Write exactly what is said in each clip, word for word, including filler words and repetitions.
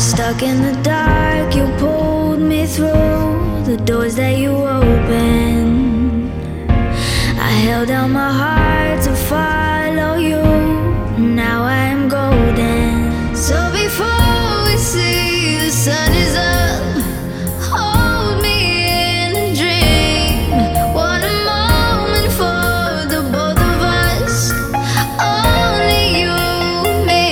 Stuck in the dark, you pulled me through the doors that you opened. I held out my heart to follow you. Now I am golden. So before we see the sun is up, hold me in a dream. One moment for the both of us, only you and me.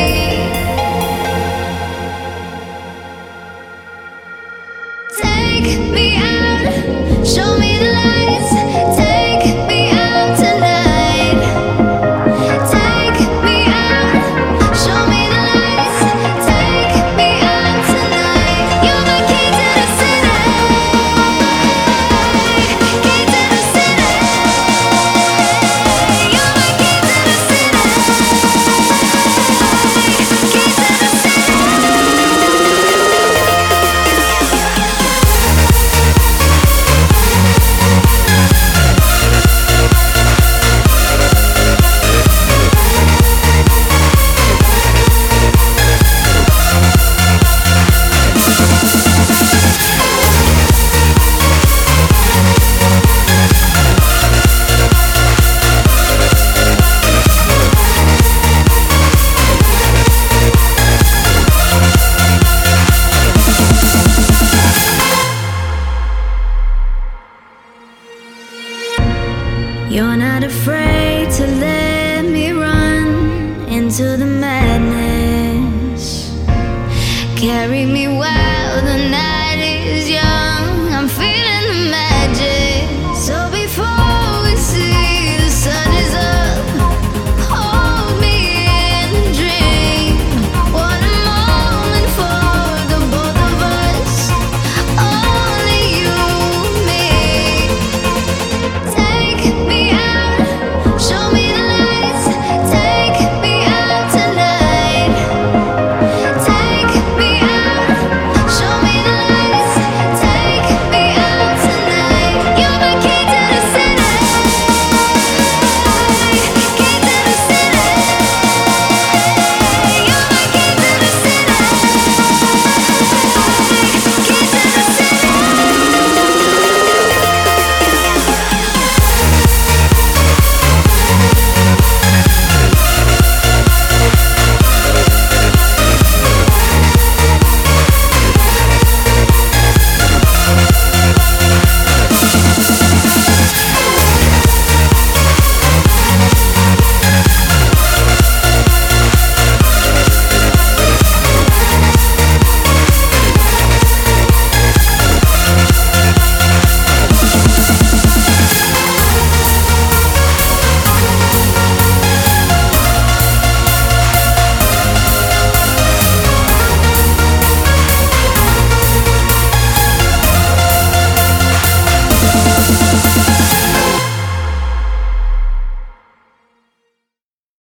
Take me out, show me the lights. Take me out tonight. Take me out, show me the lights. Take me out tonight. You're my key to the city. Key to the city. You're my key to the city. Key to the city. You're not afraid to let